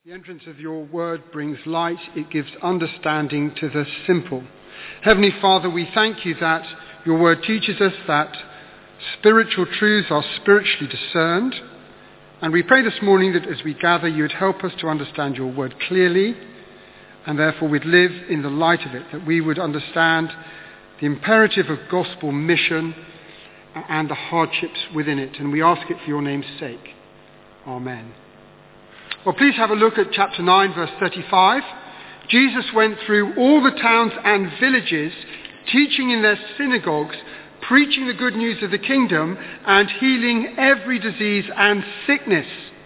The entrance of your word brings light. It gives understanding to the simple. Heavenly Father, we thank you that your word teaches us that spiritual truths are spiritually discerned. And we pray this morning that as we gather, you would help us to understand your word clearly, and therefore we'd live in the light of it, that we would understand the imperative of gospel mission and the hardships within it. And we ask it for your name's sake. Amen. Well, please have a look at chapter 9, verse 35. Jesus went through all the towns and villages, teaching in their synagogues, preaching the good news of the kingdom, and healing every disease and sickness.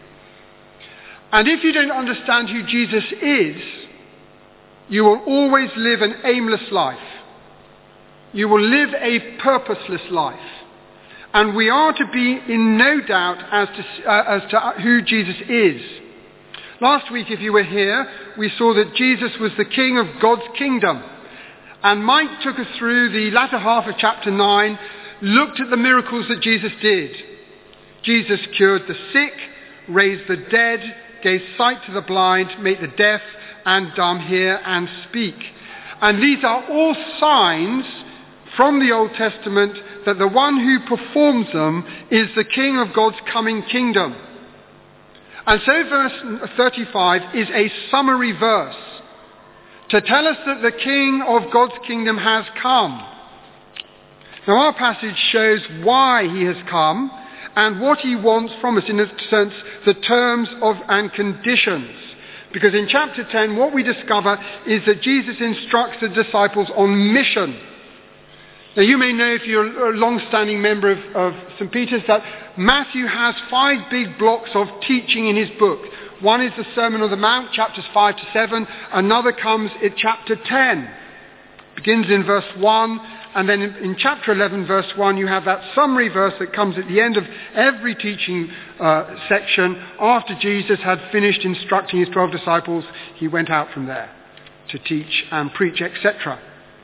And if you don't understand who Jesus is, you will always live an aimless life. You will live a purposeless life. And we are to be in no doubt as to who Jesus is. Last week, if you were here, we saw that Jesus was the King of God's kingdom. And Mike took us through the latter half of chapter 9, looked at the miracles that Jesus did. Jesus cured the sick, raised the dead, gave sight to the blind, made the deaf and dumb hear and speak. And these are all signs from the Old Testament that the one who performs them is the King of God's coming kingdom. And so verse 35 is a summary verse to tell us that the King of God's kingdom has come. Now our passage shows why he has come and what he wants from us, in a sense, the terms of and conditions. Because in chapter 10, what we discover is that Jesus instructs the disciples on mission. Now you may know, if you're a long-standing member of St. Peter's, that Matthew has 5 big blocks of teaching in his book. One is the Sermon on the Mount, chapters 5 to 7. Another comes in chapter 10. Begins in verse 1. And then in chapter 11, verse 1, you have that summary verse that comes at the end of every teaching section. After Jesus had finished instructing his 12 disciples, he went out from there to teach and preach, etc.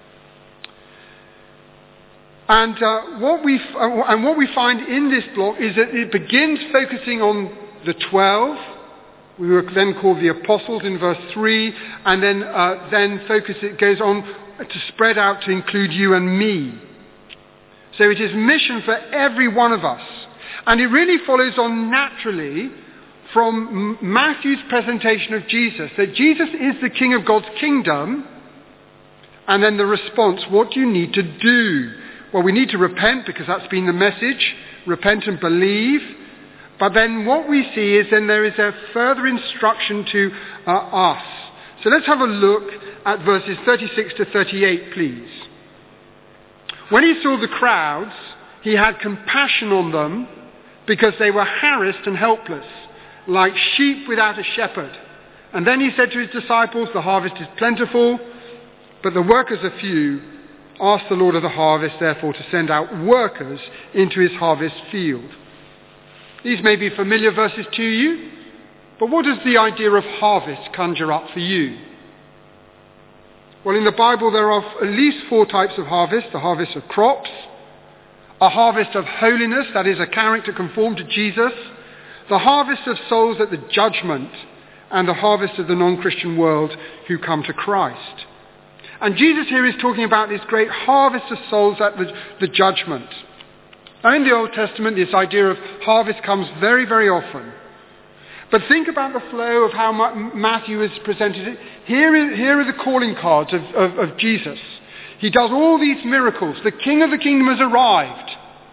And what we find in this block is that it begins focusing on the 12. We were then called the apostles in verse 3, and then it goes on to spread out to include you and me. So it is mission for every one of us. And it really follows on naturally from Matthew's presentation of Jesus, that Jesus is the King of God's kingdom, and then the response, what do you need to do? Well, we need to repent, because that's been the message. Repent and believe. But then what we see is then there is a further instruction to us. So let's have a look at verses 36 to 38, please. When he saw the crowds, he had compassion on them, because they were harassed and helpless, like sheep without a shepherd. And then he said to his disciples, the harvest is plentiful, but the workers are few. Ask the Lord of the harvest, therefore, to send out workers into his harvest field. These may be familiar verses to you, but what does the idea of harvest conjure up for you? Well, in the Bible there are at least 4 types of harvest. The harvest of crops, a harvest of holiness, that is a character conformed to Jesus, the harvest of souls at the judgment, and the harvest of the non-Christian world who come to Christ. And Jesus here is talking about this great harvest of souls at the judgment. Now in the Old Testament, this idea of harvest comes very, very often. But think about the flow of how Matthew has presented it. Here are the calling cards of Jesus. He does all these miracles. The King of the kingdom has arrived.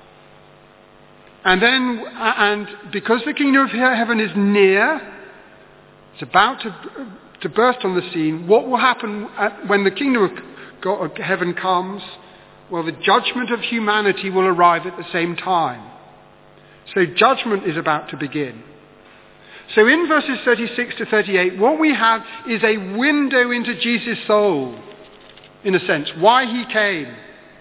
And because the kingdom of heaven is near, it's about to burst on the scene, what will happen when the kingdom of heaven comes? Well, the judgment of humanity will arrive at the same time. So judgment is about to begin. So in verses 36 to 38, what we have is a window into Jesus' soul, in a sense, why he came.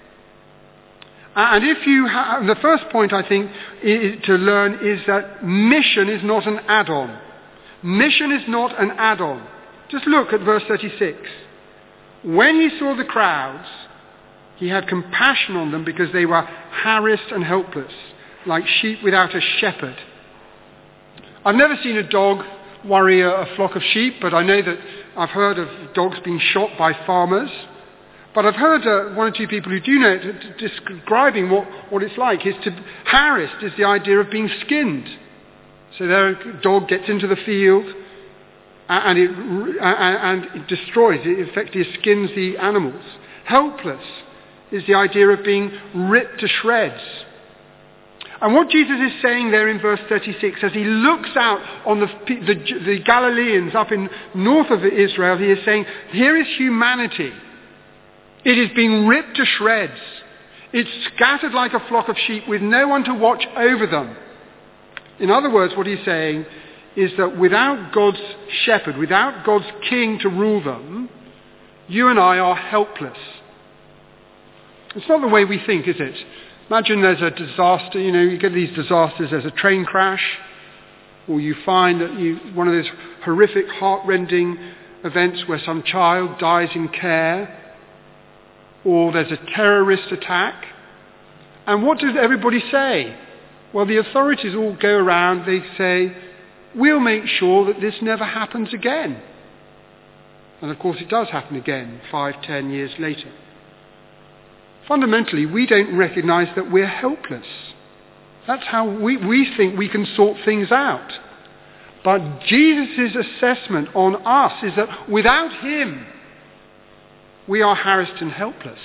And the first point, I think, to learn is that mission is not an add-on. Mission is not an add-on. Just look at verse 36. When he saw the crowds, he had compassion on them, because they were harassed and helpless, like sheep without a shepherd. I've never seen a dog worry a flock of sheep, but I know that I've heard of dogs being shot by farmers. But I've heard one or two people who do know it describing what it's like. Harassed is the idea of being skinned. So their dog gets into the field and it destroys, it effectively skins the animals. Helpless is the idea of being ripped to shreds. And what Jesus is saying there in verse 36, as he looks out on the Galileans up in north of Israel, he is saying, here is humanity. It is being ripped to shreds. It's scattered like a flock of sheep with no one to watch over them. In other words, what he's saying is that without God's shepherd, without God's king to rule them, you and I are helpless. It's not the way we think, is it? Imagine there's a disaster, you get these disasters, there's a train crash, or you find that one of those horrific, heart-rending events where some child dies in care, or there's a terrorist attack. And what does everybody say? Well, the authorities all go around, they say, we'll make sure that this never happens again. And of course it does happen again 5-10 years later. Fundamentally, we don't recognize that we're helpless. That's how we think we can sort things out. But Jesus' assessment on us is that without him, we are harassed and helpless.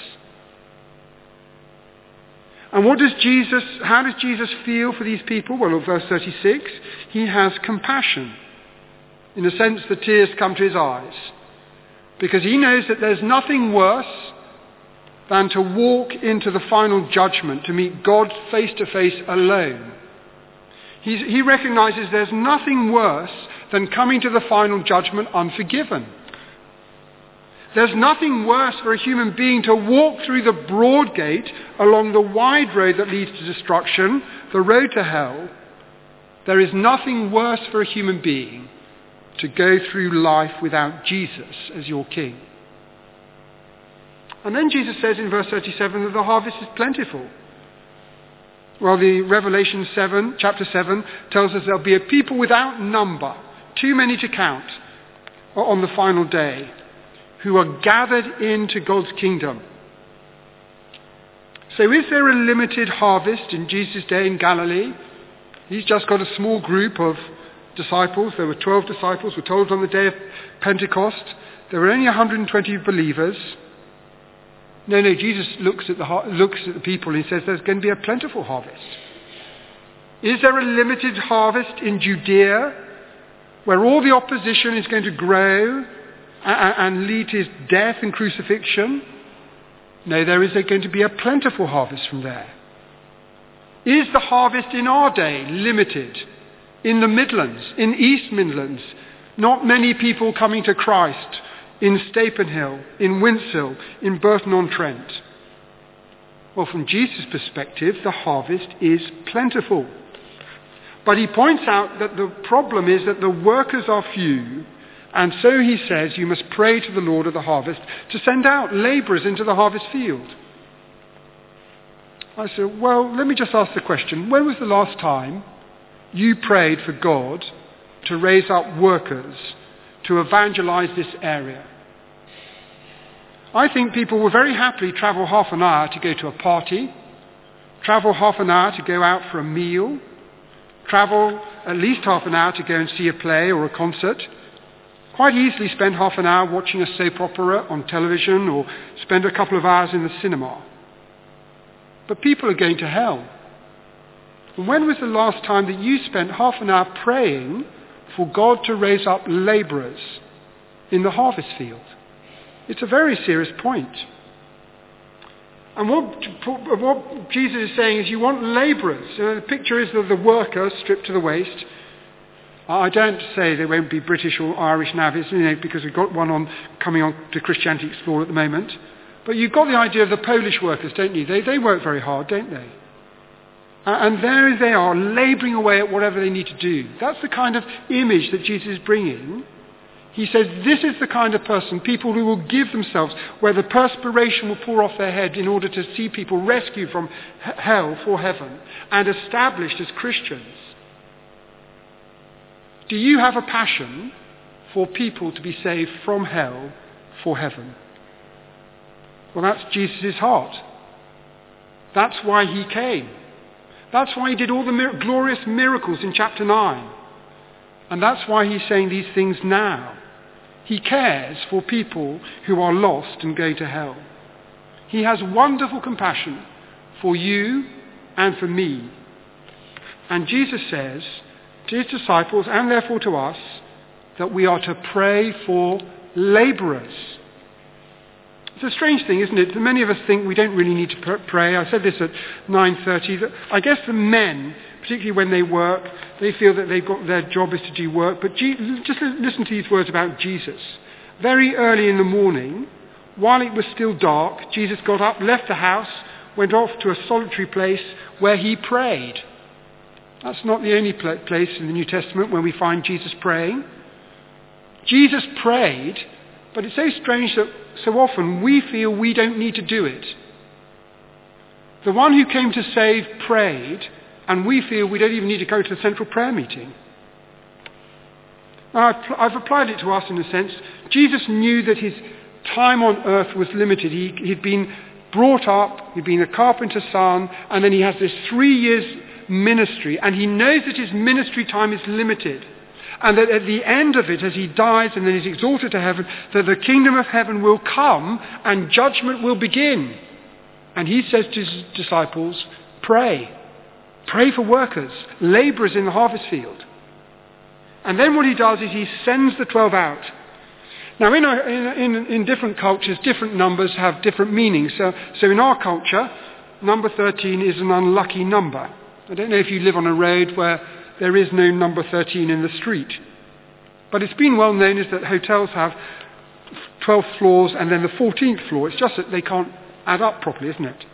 And how does Jesus feel for these people? Well, in verse 36, he has compassion. In a sense, the tears come to his eyes. Because he knows that there's nothing worse than to walk into the final judgment, to meet God face to face alone. He recognizes there's nothing worse than coming to the final judgment unforgiven. There's nothing worse for a human being to walk through the broad gate along the wide road that leads to destruction, the road to hell. There is nothing worse for a human being to go through life without Jesus as your king. And then Jesus says in verse 37 that the harvest is plentiful. Well, the Revelation chapter 7 tells us there'll be a people without number, too many to count, on the final day, who are gathered into God's kingdom. So is there a limited harvest in Jesus' day in Galilee? He's just got a small group of disciples. There were 12 disciples. We're told on the day of Pentecost there were only 120 believers. No, Jesus looks at the people and he says there's going to be a plentiful harvest. Is there a limited harvest in Judea where all the opposition is going to grow and lead to his death and crucifixion? No, there is going to be a plentiful harvest from there. Is the harvest in our day limited? In the Midlands, in East Midlands, not many people coming to Christ in Stapenhill, in Winshill, in Burton-on-Trent. Well, from Jesus' perspective, the harvest is plentiful. But he points out that the problem is that the workers are few, and so he says you must pray to the Lord of the harvest to send out labourers into the harvest field. I said, well, let me just ask the question. When was the last time you prayed for God to raise up workers to evangelize this area? I think people will very happily travel half an hour to go to a party, travel half an hour to go out for a meal, travel at least half an hour to go and see a play or a concert, quite easily spend half an hour watching a soap opera on television or spend a couple of hours in the cinema. But people are going to hell. And when was the last time that you spent half an hour praying for God to raise up labourers in the harvest field? It's a very serious point. And what Jesus is saying is you want labourers. The picture is of the worker stripped to the waist. I don't say they won't be British or Irish navvies, because we've got one coming on to Christianity Explored at the moment. But you've got the idea of the Polish workers, don't you? They work very hard, don't they? And there they are, labouring away at whatever they need to do. That's the kind of image that Jesus is bringing. He says this is the kind of person, people who will give themselves, where the perspiration will pour off their head in order to see people rescued from hell for heaven and established as Christians. Do you have a passion for people to be saved from hell for heaven? Well, that's Jesus' heart. That's why he came. That's why he did all the glorious miracles in chapter 9. And that's why he's saying these things now. He cares for people who are lost and go to hell. He has wonderful compassion for you and for me. And Jesus says to his disciples, and therefore to us, that we are to pray for labourers. It's a strange thing, isn't it? That many of us think we don't really need to pray. I said this at 9:30. That I guess the men, particularly when they work, they feel that their job is to do work. But just listen to these words about Jesus. Very early in the morning, while it was still dark, Jesus got up, left the house, went off to a solitary place where he prayed. That's not the only place in the New Testament where we find Jesus praying. Jesus prayed, but it's so strange that so often we feel we don't need to do it. The one who came to save prayed, and we feel we don't even need to go to the central prayer meeting. Now, I've applied it to us in a sense. Jesus knew that his time on earth was limited. He'd been brought up, he'd been a carpenter's son, and then he has this 3 years ministry, and he knows that his ministry time is limited. And that at the end of it, as he dies and then is exalted to heaven, that the kingdom of heaven will come and judgment will begin. And he says to his disciples, pray. Pray for workers, labourers in the harvest field. And then what he does is he sends the 12 out. Now in different cultures, different numbers have different meanings. So in our culture, number 13 is an unlucky number. I don't know if you live on a road where there is no number 13 in the street. But it's been well known is that hotels have 12 floors and then the 14th floor. It's just that they can't add up properly, isn't it?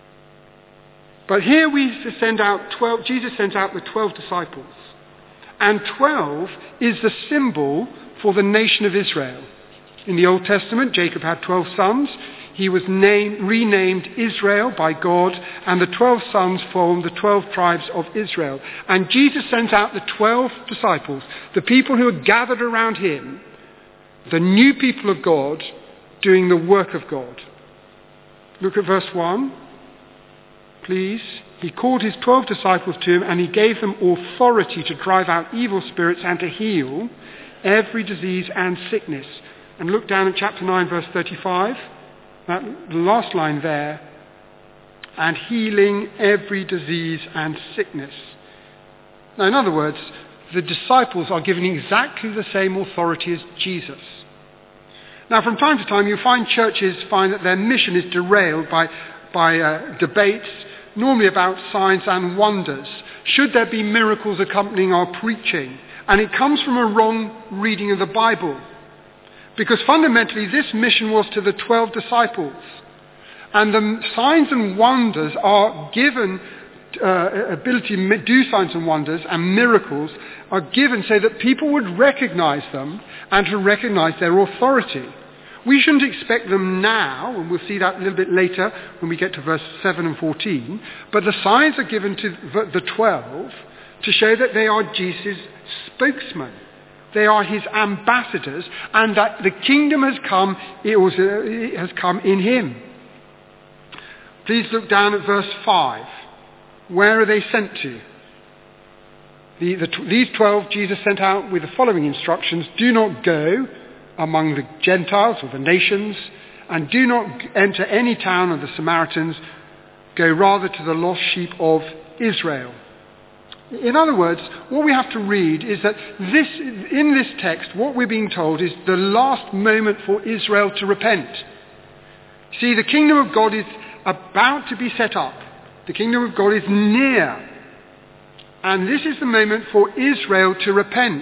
But here we send out 12, Jesus sent out the 12 disciples. And 12 is the symbol for the nation of Israel. In the Old Testament, Jacob had 12 sons. He was renamed Israel by God, and the 12 sons formed the 12 tribes of Israel. And Jesus sent out the 12 disciples, the people who had gathered around him, the new people of God, doing the work of God. Look at verse 1, please. He called his 12 disciples to him, and he gave them authority to drive out evil spirits and to heal every disease and sickness. And look down at chapter 9, verse 35. The last line there, and healing every disease and sickness. Now, in other words, the disciples are given exactly the same authority as Jesus. Now, from time to time, you find churches find that their mission is derailed by debates, normally about signs and wonders. Should there be miracles accompanying our preaching? And it comes from a wrong reading of the Bible. Because fundamentally this mission was to the 12 disciples. And the signs and wonders are given, ability to do signs and wonders and miracles are given so that people would recognize them and to recognize their authority. We shouldn't expect them now, and we'll see that a little bit later when we get to verse 7 and 14, but the signs are given to the 12 to show that they are Jesus' spokesmen. They are his ambassadors, and that the kingdom has come, it has come in him. Please look down at verse 5. Where are they sent to? These 12 Jesus sent out with the following instructions. Do not go among the Gentiles or the nations, and do not enter any town of the Samaritans. Go rather to the lost sheep of Israel. In other words, what we have to read is that in this text, what we're being told is the last moment for Israel to repent. See, the kingdom of God is about to be set up. The kingdom of God is near. And this is the moment for Israel to repent.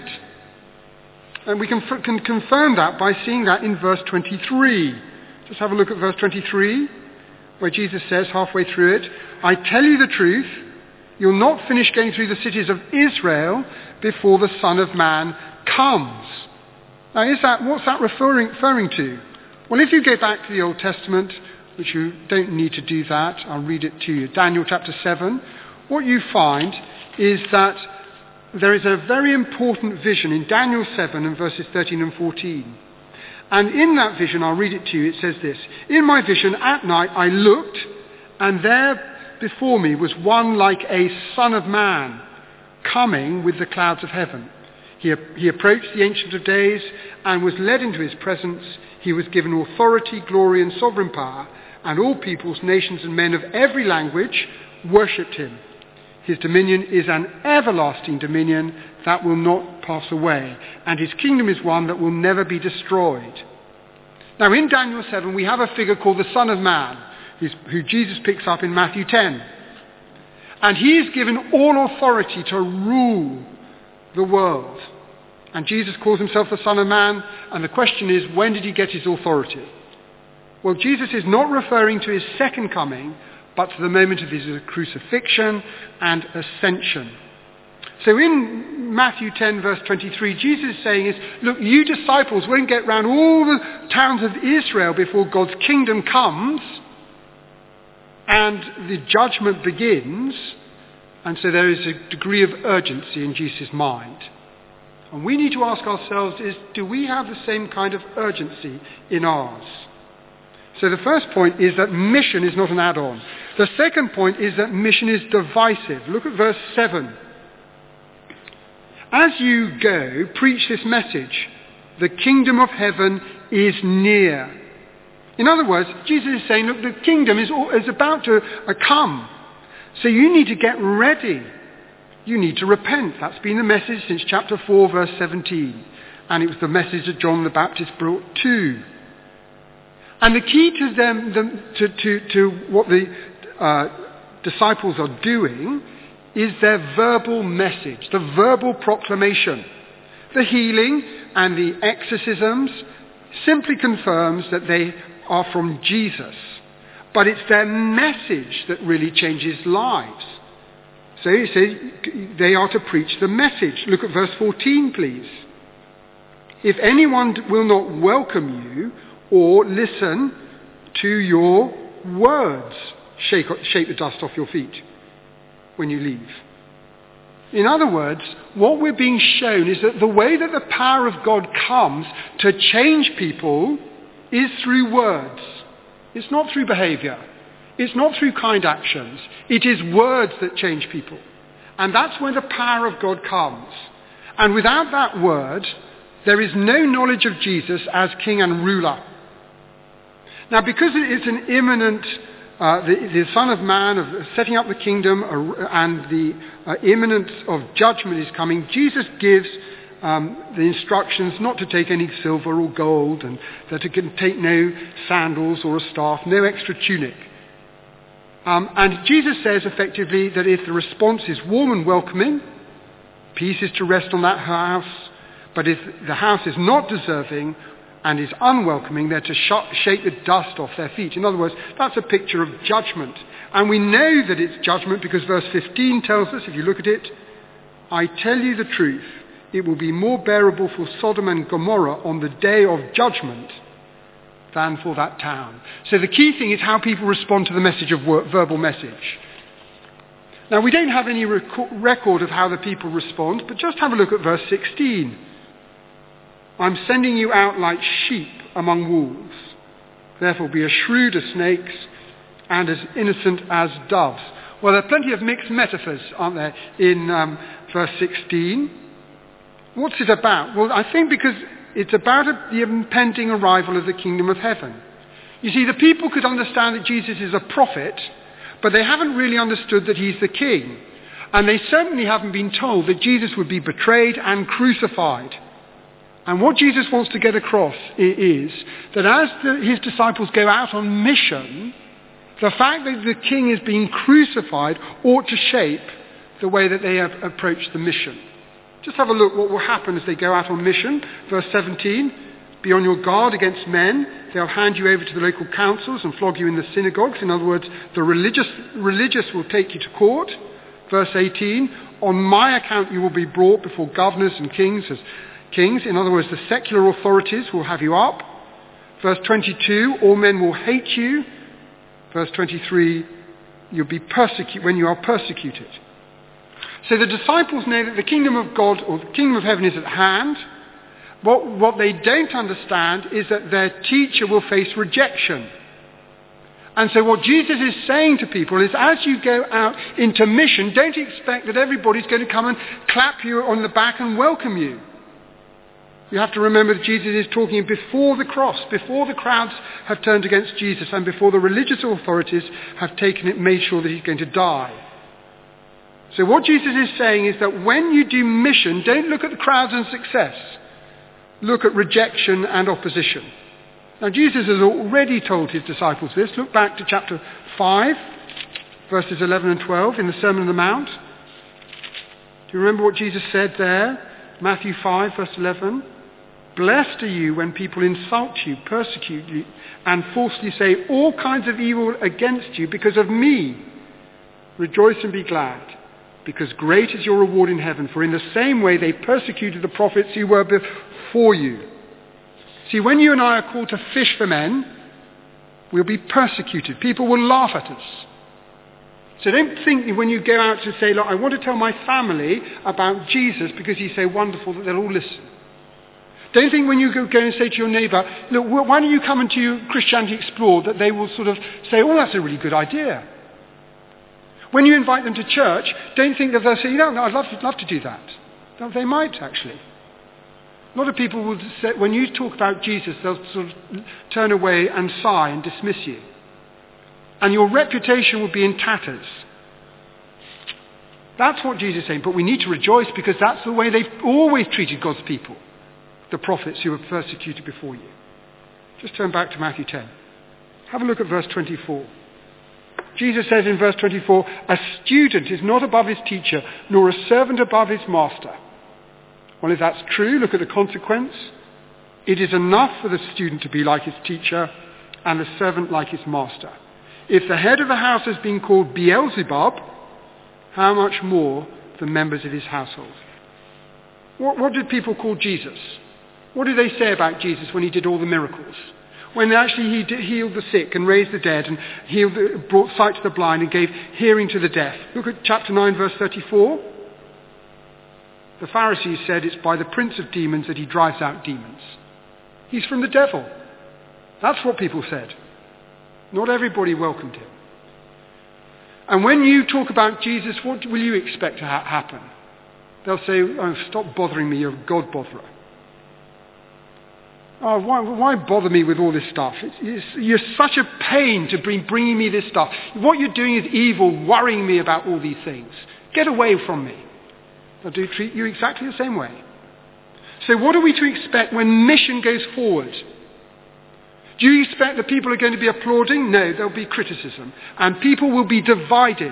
And we can confirm that by seeing that in verse 23. Just have a look at verse 23, where Jesus says halfway through it, I tell you the truth, you'll not finish going through the cities of Israel before the Son of Man comes. Now, what's that referring to? Well, if you go back to the Old Testament, which you don't need to do that, I'll read it to you. Daniel chapter 7, what you find is that there is a very important vision in Daniel 7 and verses 13 and 14. And in that vision, I'll read it to you, it says this: "In my vision at night I looked, and there before me was one like a son of man, coming with the clouds of heaven. He approached the Ancient of Days and was led into his presence. He was given authority, glory and sovereign power, and all peoples, nations and men of every language worshipped him. His dominion is an everlasting dominion that will not pass away, and his kingdom is one that will never be destroyed." Now in Daniel 7 we have a figure called the Son of Man, who Jesus picks up in Matthew 10. And he is given all authority to rule the world. And Jesus calls himself the Son of Man, and the question is, when did he get his authority? Well, Jesus is not referring to his second coming, but to the moment of his crucifixion and ascension. So in Matthew 10 verse 23, Jesus is saying look, you disciples won't get round all the towns of Israel before God's kingdom comes and the judgment begins. And so there is a degree of urgency in Jesus' mind. And we need to ask ourselves do we have the same kind of urgency in ours? So the first point is that mission is not an add-on. The second point is that mission is divisive. Look at verse 7. "As you go, preach this message. The kingdom of heaven is near." In other words, Jesus is saying, look, the kingdom is about to come. So you need to get ready. You need to repent. That's been the message since chapter 4, verse 17. And it was the message that John the Baptist brought too. And the key to them, to what the disciples are doing is their verbal message, the verbal proclamation. The healing and the exorcisms simply confirms that they are from Jesus. But it's their message that really changes lives. So he says they are to preach the message. Look at verse 14, please. "If anyone will not welcome you or listen to your words, shake the dust off your feet when you leave." In other words, what we're being shown is that the way that the power of God comes to change people is through words. It's not through behavior. It's not through kind actions. It is words that change people. And that's where the power of God comes. And without that word, there is no knowledge of Jesus as King and ruler. Now, because it's an imminent, the Son of Man, of setting up the kingdom, and the imminence of judgment is coming, Jesus gives the instructions not to take any silver or gold, and that it can take no sandals or a staff, no extra tunic. And Jesus says effectively that if the response is warm and welcoming, peace is to rest on that house. But if the house is not deserving and is unwelcoming, they're to shake the dust off their feet. In other words, that's a picture of judgment. And we know that it's judgment because verse 15 tells us, if you look at it, "I tell you the truth, it will be more bearable for Sodom and Gomorrah on the day of judgment than for that town." So the key thing is how people respond to the message of verbal message. Now, we don't have any record of how the people respond, but just have a look at verse 16. "I'm sending you out like sheep among wolves. Therefore be as shrewd as snakes and as innocent as doves." Well, there are plenty of mixed metaphors, aren't there, in verse 16. What's it about? Well, I think because it's about the impending arrival of the kingdom of heaven. You see, the people could understand that Jesus is a prophet, but they haven't really understood that he's the king. And they certainly haven't been told that Jesus would be betrayed and crucified. And what Jesus wants to get across is that as his disciples go out on mission, the fact that the king is being crucified ought to shape the way that they have approached the mission. Just have a look what will happen as they go out on mission. Verse 17, "Be on your guard against men. They'll hand you over to the local councils and flog you in the synagogues." In other words, the religious will take you to court. Verse 18, "On my account you will be brought before governors and kings as kings." In other words, the secular authorities will have you up. Verse 22, "All men will hate you." Verse 23, "You'll be persecuted when you are persecuted." So the disciples know that the kingdom of God or the kingdom of heaven is at hand. What they don't understand is that their teacher will face rejection. And so what Jesus is saying to people is, as you go out into mission, don't expect that everybody's going to come and clap you on the back and welcome you. You have to remember that Jesus is talking before the cross, before the crowds have turned against Jesus and before the religious authorities have made sure that he's going to die. So what Jesus is saying is that when you do mission, don't look at the crowds and success. Look at rejection and opposition. Now Jesus has already told his disciples this. Look back to chapter 5, verses 11 and 12 in the Sermon on the Mount. Do you remember what Jesus said there? Matthew 5, verse 11. Blessed are you when people insult you, persecute you, and falsely say all kinds of evil against you because of me. Rejoice and be glad, because great is your reward in heaven, for in the same way they persecuted the prophets who were before you. See, when you and I are called to fish for men, we'll be persecuted. People will laugh at us. So don't think when you go out to say, look, I want to tell my family about Jesus because he's so wonderful that they'll all listen. Don't think when you go and say to your neighbour, look, why don't you come into Christianity Explored, that they will sort of say, oh, that's a really good idea. When you invite them to church, don't think that they'll say, no, I'd love to do that. No, they might actually. A lot of people will say, when you talk about Jesus, they'll sort of turn away and sigh and dismiss you. And your reputation will be in tatters. That's what Jesus is saying. But we need to rejoice because that's the way they've always treated God's people, the prophets who were persecuted before you. Just turn back to Matthew 10. Have a look at verse 24. Jesus says in verse 24, a student is not above his teacher, nor a servant above his master. Well, if that's true, look at the consequence. It is enough for the student to be like his teacher and the servant like his master. If the head of the house has been called Beelzebub, how much more the members of his household? What did people call Jesus? What did they say about Jesus when he did all the miracles? When actually he healed the sick and raised the dead and brought sight to the blind and gave hearing to the deaf. Look at chapter 9, verse 34. The Pharisees said it's by the prince of demons that he drives out demons. He's from the devil. That's what people said. Not everybody welcomed him. And when you talk about Jesus, what will you expect to happen? They'll say, oh, stop bothering me, you're a God botherer. Oh, why bother me with all this stuff? You're such a pain to bringing me this stuff. What you're doing is evil, worrying me about all these things. Get away from me. They'll treat you exactly the same way. So what are we to expect when mission goes forward? Do you expect that people are going to be applauding? No, there'll be criticism. And people will be divided.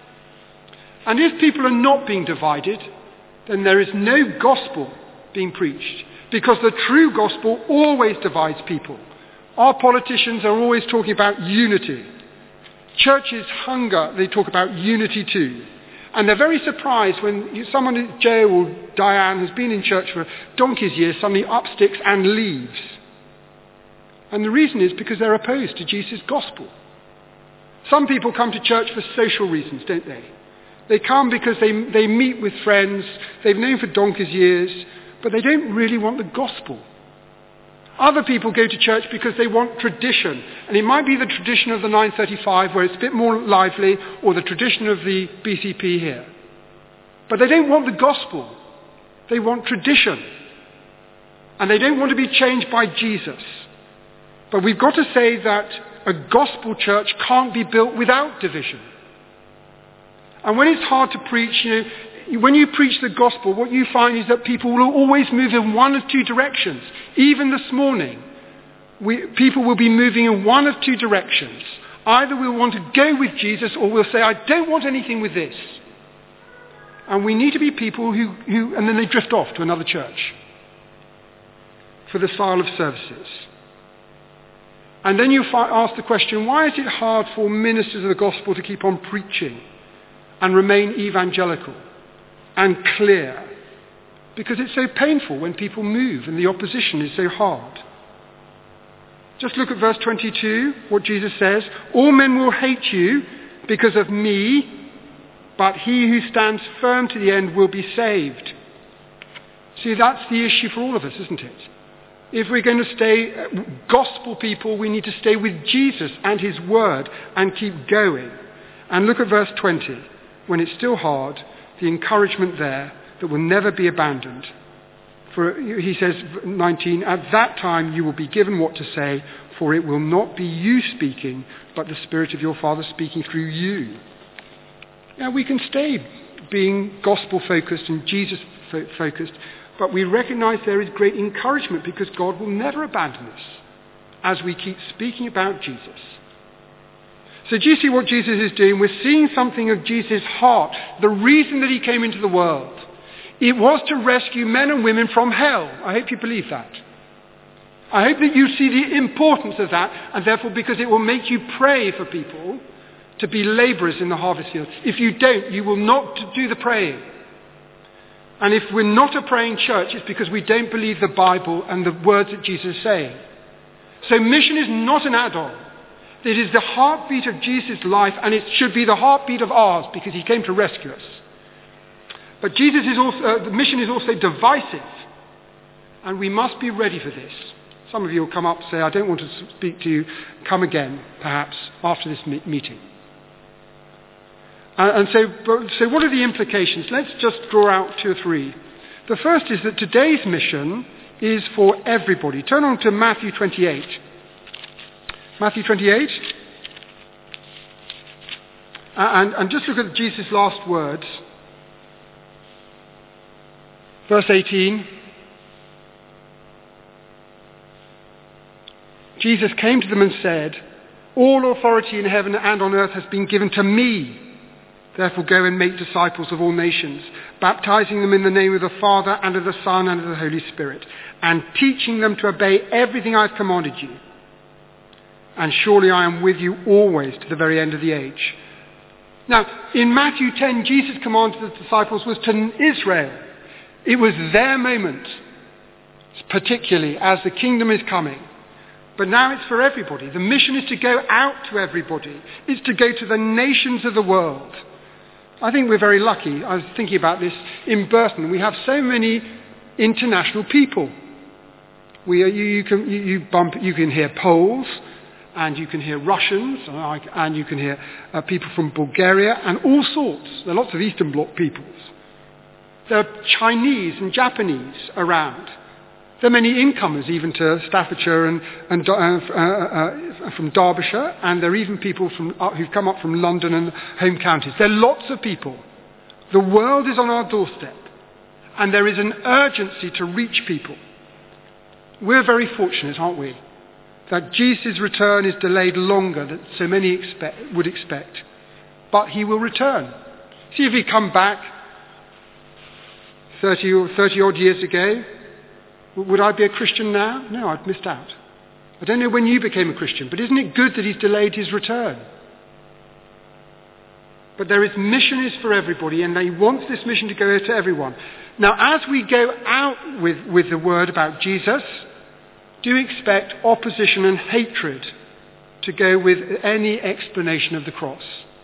And if people are not being divided, then there is no gospel being preached. Because the true gospel always divides people. Our politicians are always talking about unity. Churches hunger, they talk about unity too. And they're very surprised when someone, Joe or Diane, has been in church for donkey's years, suddenly up sticks and leaves. And the reason is because they're opposed to Jesus' gospel. Some people come to church for social reasons, don't they? They come because they meet with friends, they've known for donkey's years, but they don't really want the gospel. Other people go to church because they want tradition. And it might be the tradition of the 935 where it's a bit more lively, or the tradition of the BCP here. But they don't want the gospel. They want tradition. And they don't want to be changed by Jesus. But we've got to say that a gospel church can't be built without division. And when it's hard to preach, when you preach the gospel, what you find is that people will always move in one of two directions. Even this morning, people will be moving in one of two directions. Either we'll want to go with Jesus, or we'll say, I don't want anything with this. And we need to be people who and then they drift off to another church for the style of services. And then you ask the question, why is it hard for ministers of the gospel to keep on preaching and remain evangelical and clear? Because it's so painful when people move and the opposition is so hard. Just look at verse 22, what Jesus says. All men will hate you because of me, but he who stands firm to the end will be saved. See, that's the issue for all of us, isn't it? If we're going to stay gospel people, we need to stay with Jesus and his word and keep going. And look at verse 20. When it's still hard, the encouragement there that will never be abandoned. For he says, 19, at that time you will be given what to say, for it will not be you speaking, but the Spirit of your Father speaking through you. Now we can stay being gospel-focused and Jesus-focused, but we recognize there is great encouragement because God will never abandon us as we keep speaking about Jesus. So do you see what Jesus is doing? We're seeing something of Jesus' heart, the reason that he came into the world. It was to rescue men and women from hell. I hope you believe that. I hope that you see the importance of that, and therefore because it will make you pray for people to be labourers in the harvest field. If you don't, you will not do the praying. And if we're not a praying church, it's because we don't believe the Bible and the words that Jesus is saying. So mission is not an add-on. It is the heartbeat of Jesus' life, and it should be the heartbeat of ours because he came to rescue us. But the mission is also divisive, and we must be ready for this. Some of you will come up and say, I don't want to speak to you. Come again, perhaps, after this meeting. So what are the implications? Let's just draw out 2 or 3. The first is that today's mission is for everybody. Turn on to Matthew 28. Matthew 28. And just look at Jesus' last words. Verse 18. Jesus came to them and said, all authority in heaven and on earth has been given to me. Therefore go and make disciples of all nations, baptizing them in the name of the Father and of the Son and of the Holy Spirit, and teaching them to obey everything I've commanded you. And surely I am with you always to the very end of the age. Now, in Matthew 10, Jesus' command to the disciples was to Israel. It was their moment, particularly as the kingdom is coming. But now it's for everybody. The mission is to go out to everybody. It's to go to the nations of the world. I think we're very lucky. I was thinking about this in Burton. We have so many international people. You can hear Poles, and you can hear Russians, and you can hear people from Bulgaria, and all sorts. There are lots of Eastern Bloc peoples. There are Chinese and Japanese around. There are many incomers even to Staffordshire and from Derbyshire, and there are even people who've come up from London and home counties. There are lots of people. The world is on our doorstep, and there is an urgency to reach people. We're very fortunate, aren't we, that Jesus' return is delayed longer than so many would expect. But he will return. See, if he'd come back 30 odd years ago, would I be a Christian now? No, I'd missed out. I don't know when you became a Christian, but isn't it good that he's delayed his return? But mission is for everybody, and he wants this mission to go to everyone. Now, as we go out with the word about Jesus, do expect opposition and hatred to go with any explanation of the cross.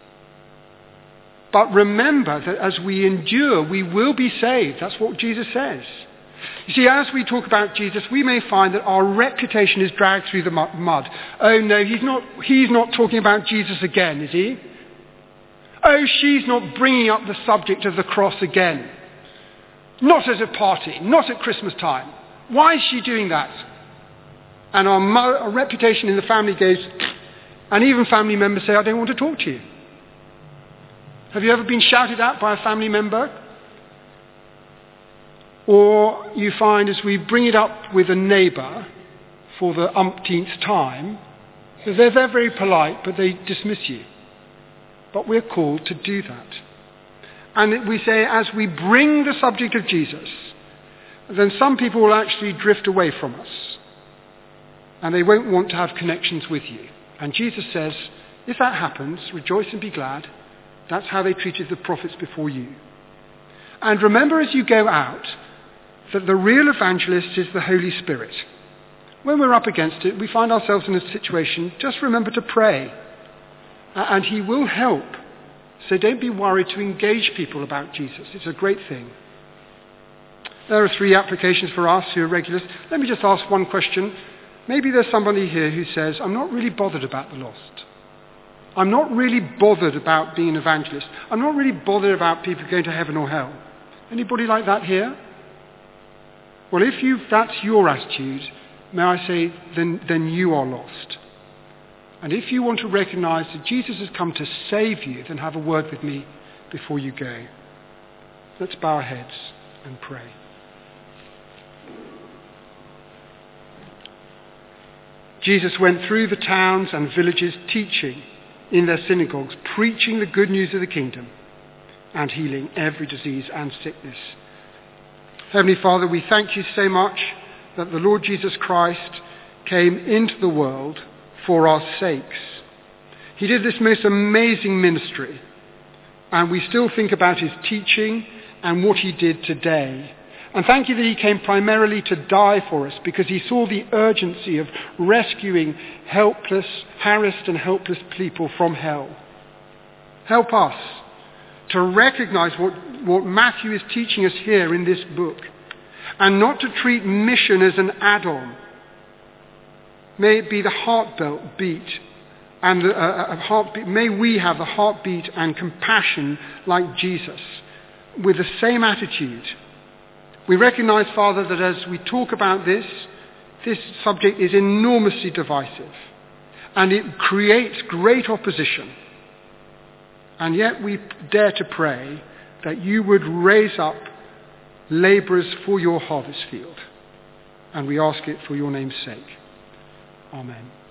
But remember that as we endure, we will be saved. That's what Jesus says. You see, as we talk about Jesus, we may find that our reputation is dragged through the mud. Oh no, he's not talking about Jesus again, is he? Oh, she's not bringing up the subject of the cross again. Not at a party, not at Christmas time. Why is she doing that? And our reputation in the family goes, and even family members say, I don't want to talk to you. Have you ever been shouted at by a family member? Or you find as we bring it up with a neighbour for the umpteenth time, that they're very polite, but they dismiss you. But we're called to do that. And we say, as we bring the subject of Jesus, then some people will actually drift away from us. And they won't want to have connections with you. And Jesus says, if that happens, rejoice and be glad. That's how they treated the prophets before you. And remember as you go out, that the real evangelist is the Holy Spirit. When we're up against it, we find ourselves in a situation, just remember to pray. And he will help So don't be worried to engage people about Jesus. It's a great thing. There are 3 applications for us who are regulars. Let me just ask one question. Maybe there's somebody here who says, I'm not really bothered about the lost. I'm not really bothered about being an evangelist. I'm not really bothered about people going to heaven or hell. Anybody like that here? Well, if that's your attitude, may I say, then you are lost. And if you want to recognize that Jesus has come to save you, then have a word with me before you go. Let's bow our heads and pray. Jesus went through the towns and villages teaching in their synagogues, preaching the good news of the kingdom and healing every disease and sickness. Heavenly Father, we thank you so much that the Lord Jesus Christ came into the world for our sakes. He did this most amazing ministry, and we still think about his teaching and what he did today. And thank you that he came primarily to die for us because he saw the urgency of rescuing harassed and helpless people from hell. Help us to recognize what Matthew is teaching us here in this book and not to treat mission as an add-on. May it be the heartbeat and may we have the heartbeat and compassion like Jesus with the same attitude. We recognize, Father, that as we talk about this subject is enormously divisive and it creates great opposition. And yet we dare to pray that you would raise up labourers for your harvest field. And we ask it for your name's sake. Amen.